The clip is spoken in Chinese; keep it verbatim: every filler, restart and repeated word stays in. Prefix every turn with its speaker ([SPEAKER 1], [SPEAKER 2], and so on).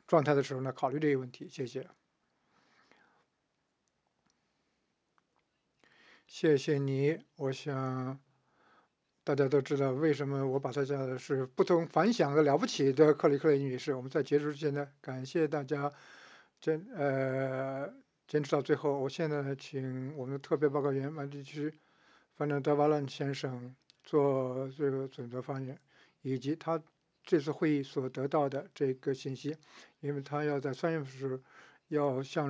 [SPEAKER 1] 状态的时候呢，考虑这个问题。谢谢。谢谢你，我想大家都知道为什么我把她叫的是不同凡响的了不起的克里克雷女士。我们在结束之前呢，感谢大家坚呃坚持到最后。我现在呢，请我们的特别报告员马地区范德德瓦兰先生做这个准则发言，以及他这次会议所得到的这个信息，因为他要在三月份时要向